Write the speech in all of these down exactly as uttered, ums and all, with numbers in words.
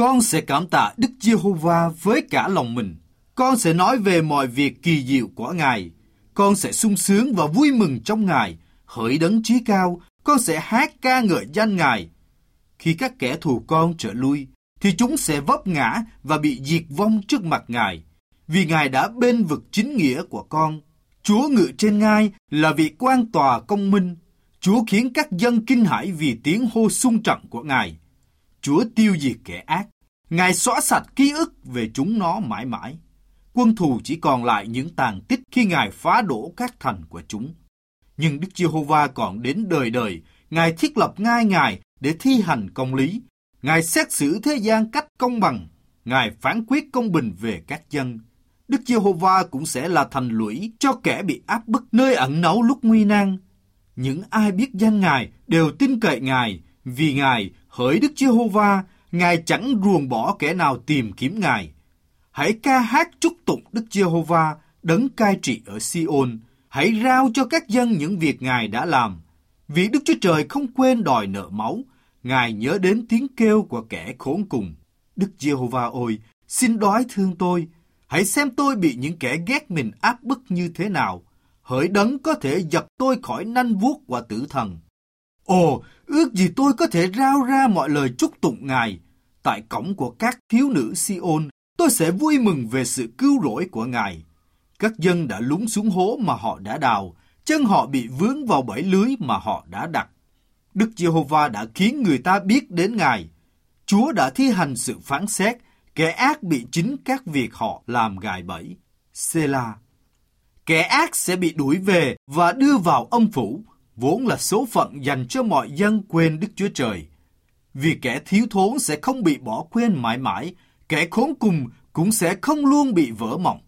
Con sẽ cảm tạ Đức Giê-hô-va với cả lòng mình. Con sẽ nói về mọi việc kỳ diệu của Ngài. Con sẽ sung sướng và vui mừng trong Ngài. Hỡi Đấng Chí Cao, con sẽ hát ca ngợi danh Ngài. Khi các kẻ thù con trở lui, thì chúng sẽ vấp ngã và bị diệt vong trước mặt Ngài, vì Ngài đã bênh vực chính nghĩa của con. Chúa ngự trên ngai là vị quan tòa công minh. Chúa khiến các dân kinh hãi vì tiếng hô xung trận của Ngài. Chúa tiêu diệt kẻ ác. Ngài xóa sạch ký ức về chúng nó mãi mãi. Quân thù chỉ còn lại những tàn tích khi Ngài phá đổ các thành của chúng. Nhưng Đức Giê-hô-va còn đến đời đời. Ngài thiết lập ngai Ngài để thi hành công lý. Ngài xét xử thế gian cách công bằng. Ngài phán quyết công bình về các dân. Đức Giê-hô-va cũng sẽ là thành lũy cho kẻ bị áp bức, nơi ẩn náu lúc nguy nan. Những ai biết danh Ngài đều tin cậy Ngài, vì Ngài, hỡi Đức Giê-hô-va, Ngài chẳng ruồng bỏ kẻ nào tìm kiếm Ngài. Hãy ca hát chúc tụng Đức Giê-hô-va, đấng cai trị ở Si-ôn. Hãy rao cho các dân những việc Ngài đã làm. Vì Đức Chúa Trời không quên đòi nợ máu, Ngài nhớ đến tiếng kêu của kẻ khốn cùng. Đức Giê-hô-va ôi, xin đói thương tôi. Hãy xem tôi bị những kẻ ghét mình áp bức như thế nào. Hỡi Đấng có thể giật tôi khỏi nanh vuốt của tử thần. Ồ, ước gì tôi có thể rao ra mọi lời chúc tụng Ngài. Tại cổng của các thiếu nữ Si-ôn, tôi sẽ vui mừng về sự cứu rỗi của Ngài. Các dân đã lún xuống hố mà họ đã đào, chân họ bị vướng vào bẫy lưới mà họ đã đặt. Đức Giê-hô-va đã khiến người ta biết đến Ngài. Chúa đã thi hành sự phán xét, kẻ ác bị chính các việc họ làm gài bẫy. Sê-la. Kẻ ác sẽ bị đuổi về và đưa vào âm phủ, vốn là số phận dành cho mọi dân quên Đức Chúa Trời. Vì kẻ thiếu thốn sẽ không bị bỏ quên mãi mãi, kẻ khốn cùng cũng sẽ không luôn bị vỡ mộng.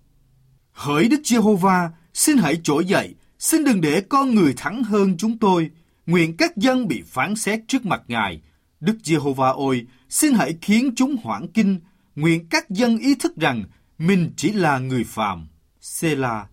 Hỡi Đức Giê-hô-va, xin hãy trỗi dậy, xin đừng để con người thắng hơn chúng tôi. Nguyện các dân bị phán xét trước mặt Ngài. Đức Giê-hô-va ôi, xin hãy khiến chúng hoảng kinh. Nguyện các dân ý thức rằng mình chỉ là người phàm. Sê-la.